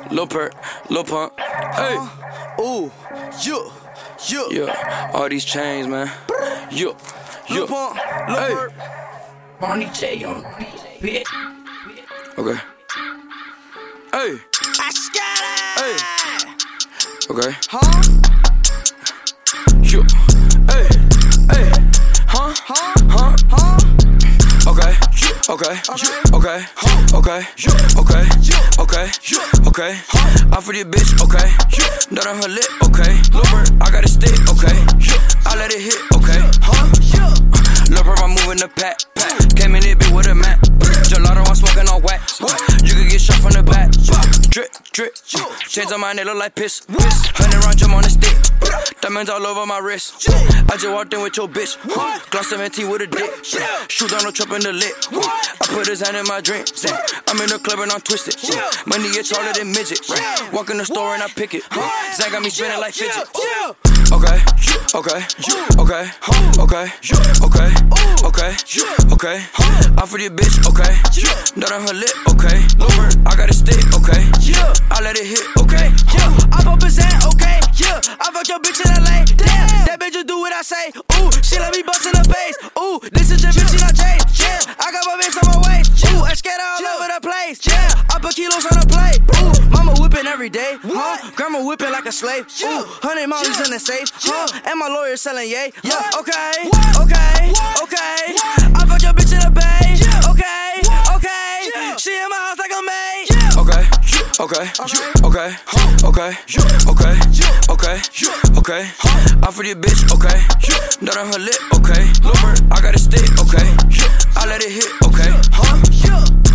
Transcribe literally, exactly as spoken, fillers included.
Lil Perk, Lil Pump, hey. Ooh, you, you. Yeah, all these chains, man. You, you. Lil Pump, Lil Hey. Perk. Barney J on bitch. Okay. Hey, I got it. hey. Okay. Huh? You, hey, hey. Huh? Huh? Huh? Huh? Okay, okay, okay, okay, okay, okay, okay. I for this bitch, okay. Nut on her lip, okay. Lil Perk, I got a stick, okay. I let it hit, okay. Lil Perk, I'm moving the pack, pack. Came in it big with a mat. Gelato, I'm smoking on wax. You can get shot from the back. Drip, drip. Chains on my neck look like piss. Hundred round jump on the stick. Diamonds all over my wrist. I just walked in with your bitch. Gloss seventeen with a dick. Shoot on no trap in the lip. I put his hand in my drink. I'm in the club and I'm twisted. Money get taller than midget. Walk in the store and I pick it. Zach got me spinning like fidget. Okay, okay, okay, okay, okay, okay, okay. I for this bitch, okay. Nut on her lip, okay. Lil Perk, I got a stick, okay. I let it hit, okay. I fuck percent, okay. Yeah, I fuck your bitch in L A. Damn, that bitch just do what I say. Ooh, she let me bust in her face. Ooh, this is your bitch, she not Jay. Yeah, I got my bitch on my waist. Ooh, I scared all over the place. Yeah, I put kilos on the plate. Ooh, mama whipping every day. Huh? Grandma whipping like a slave. Ooh, hundred mollies in the safe. Huh? And my lawyer selling yay. Yeah, okay, okay, okay. I fuck your bitch in the bay. Okay, okay. She in my house like a maid. Okay, okay, okay, okay, okay, okay, okay. I for this bitch, okay. Nut on her lip, okay. Lil Perk, I got a stick, okay. I let it hit, okay.